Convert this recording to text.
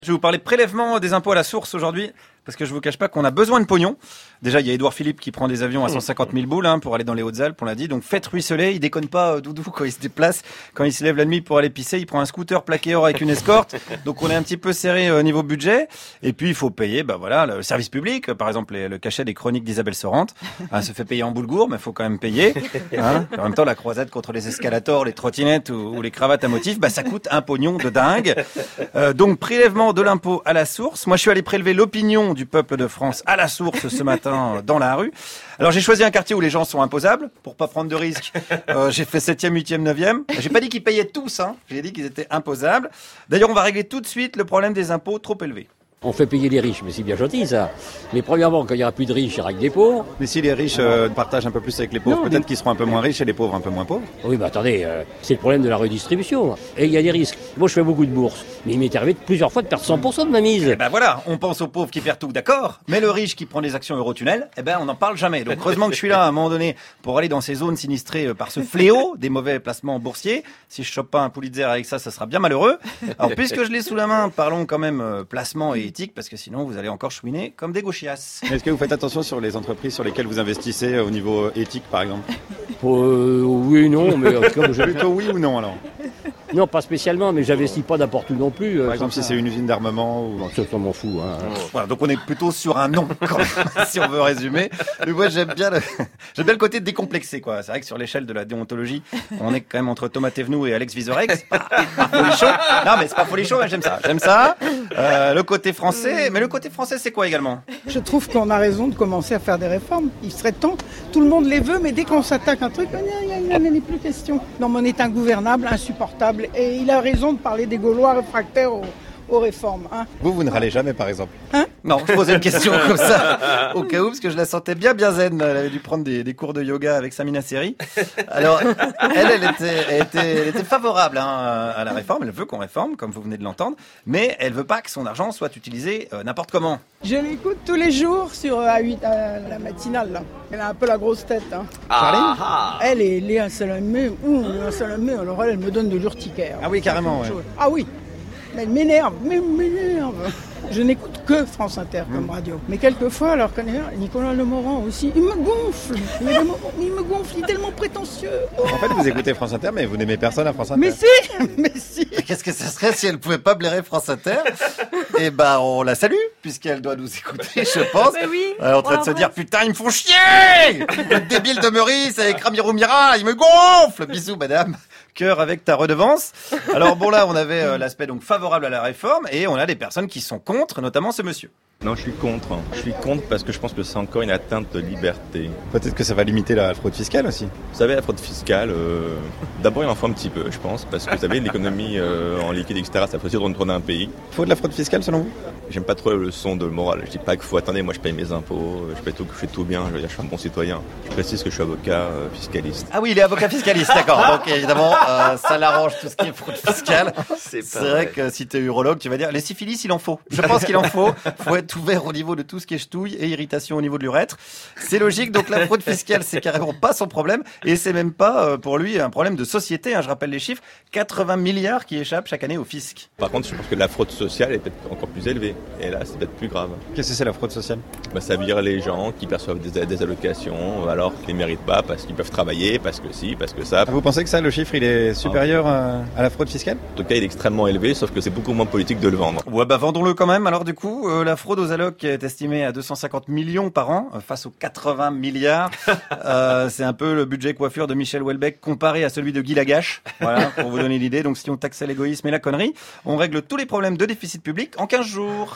Je vais vous parler prélèvement des impôts à la source aujourd'hui, parce que je vous cache pas qu'on a besoin de pognon. Déjà, il y a Édouard Philippe qui prend des avions à 150 000 boules pour aller dans les Hautes-Alpes, on l'a dit. Donc faites ruisseler, il déconne pas, Doudou, quand il se déplace. Quand il se lève la nuit pour aller pisser, il prend un scooter plaqué or avec une escorte. Donc on est un petit peu serré au niveau budget. Et puis il faut payer, le service public. Par exemple, le cachet des chroniques d'Isabelle Sorante. Se fait payer en boulgour, mais il faut quand même payer. En même temps, la croisade contre les escalators, les trottinettes ou les cravates à motifs, ça coûte un pognon de dingue. Donc prélèvement de l'impôt à la source. Moi, je suis allé prélever l'opinion du peuple de France à la source ce matin dans la rue. Alors j'ai choisi un quartier où les gens sont imposables pour pas prendre de risques. J'ai fait 7e, 8e, 9e. J'ai pas dit qu'ils payaient tous, j'ai dit qu'ils étaient imposables. D'ailleurs, on va régler tout de suite le problème des impôts trop élevés. On fait payer les riches, mais c'est bien gentil ça. Mais premièrement, quand il n'y aura plus de riches, il y aura que des pauvres. Mais si les riches partagent un peu plus avec les pauvres, peut-être qu'ils seront un peu moins riches et les pauvres un peu moins pauvres. Oui, attendez, c'est le problème de la redistribution. Et il y a des risques. Moi, je fais beaucoup de bourses. Mais il m'est arrivé plusieurs fois de perdre 100% de ma mise. Et voilà, on pense aux pauvres qui perdent tout, d'accord. Mais le riche qui prend des actions Eurotunnel, on n'en parle jamais. Donc heureusement que je suis là à un moment donné pour aller dans ces zones sinistrées par ce fléau des mauvais placements boursiers. Si je chope pas un Pulitzer avec ça sera bien malheureux. Alors puisque je l'ai sous la main, parlons quand même placement et éthique, parce que sinon vous allez encore chouiner comme des gauchias. Est-ce que vous faites attention sur les entreprises sur lesquelles vous investissez au niveau éthique, par exemple? Oui, non, mais comme je... Plutôt oui ou non alors? Non, pas spécialement, mais j'investis pas n'importe où non plus. Par exemple, si c'est une usine d'armement ou... Ça m'en fout. Voilà, donc on est plutôt sur un non, quand même, si on veut résumer. Mais moi, j'aime bien le côté décomplexé, quoi. C'est vrai que sur l'échelle de la déontologie, on est quand même entre Thomas Thévenoud et Alex Vizorek. C'est pas folichon. Non, mais c'est pas folichon, mais j'aime ça. Le côté français, mais le côté français, c'est quoi également? Je trouve qu'on a raison de commencer à faire des réformes. Il serait temps. Tout le monde les veut, mais dès qu'on s'attaque à un truc, il n'en est plus question. Non, mais on est ingouvernable, insupportable. Et il a raison de parler des Gaulois réfractaires aux réformes. Vous ne râlez jamais, par exemple? Non, je posais une question comme ça, au cas où, parce que je la sentais bien zen. Elle avait dû prendre des cours de yoga avec Samina Seri. Alors, elle était favorable à la réforme. Elle veut qu'on réforme, comme vous venez de l'entendre, mais elle veut pas que son argent soit utilisé n'importe comment. Je l'écoute tous les jours sur A8, la matinale, là. Elle a un peu la grosse tête. Charline Elle est un salamé. Alors elle me donne de l'urticaire. Ah oui, carrément. Ouais. Ah oui. Mais elle m'énerve. Je n'écoute que France Inter comme radio. Mais quelquefois, alors Nicolas Lemorand aussi, il me gonfle. Il est tellement prétentieux. En fait, vous écoutez France Inter, mais vous n'aimez personne à France Inter. Mais si. Qu'est-ce que ça serait si elle pouvait pas blairer France Inter? On la salue, puisqu'elle doit nous écouter, je pense. Oui. Elle est en train de se dire, putain, ils me font chier! Le débile de Meurice avec Ramiro Mira, il me gonfle! Bisous, madame. Cœur avec ta redevance. Alors là, on avait l'aspect donc favorable à la réforme et on a des personnes qui sont contre, notamment ce monsieur. Non, je suis contre. Je suis contre parce que je pense que c'est encore une atteinte de liberté. Peut-être que ça va limiter la fraude fiscale aussi. Vous savez, la fraude fiscale, d'abord il en faut un petit peu, je pense, parce que vous savez, l'économie en liquide, etc., ça fait aussi retourner un pays. Il faut de la fraude fiscale selon vous? J'aime pas trop le son de morale. Je dis pas qu'il faut, attendez, moi je paye mes impôts, je fais tout bien, je veux dire, je suis un bon citoyen. Je précise que je suis avocat fiscaliste. Ah oui, il est avocat fiscaliste, d'accord. Donc évidemment, ça l'arrange tout ce qui est fraude fiscale. C'est vrai que si t'es urologue, tu vas dire, les syphilis, il en faut. Je pense qu'il en faut. Faut être ouvert au niveau de tout ce qui est ch'touille et irritation au niveau de l'urètre. C'est logique, donc la fraude fiscale, c'est carrément pas son problème et c'est même pas pour lui un problème de société. Je rappelle les chiffres, 80 milliards qui échappent chaque année au fisc. Par contre, je pense que la fraude sociale est peut-être encore plus élevée et là, c'est peut-être plus grave. Qu'est-ce que c'est la fraude sociale? Ça veut dire les gens qui perçoivent des allocations alors qu'ils ne méritent pas parce qu'ils peuvent travailler, parce que si, parce que ça. Vous pensez que ça, le chiffre, il est supérieur à la fraude fiscale? En tout cas, il est extrêmement élevé, sauf que c'est beaucoup moins politique de le vendre. Ouais, vendons-le quand même. Alors du coup, la fraude aux allocs est estimée à 250 millions par an face aux 80 milliards. C'est un peu le budget coiffure de Michel Houellebecq comparé à celui de Guy Lagache. Voilà, pour vous donner l'idée. Donc si on taxait l'égoïsme et la connerie, on règle tous les problèmes de déficit public en 15 jours.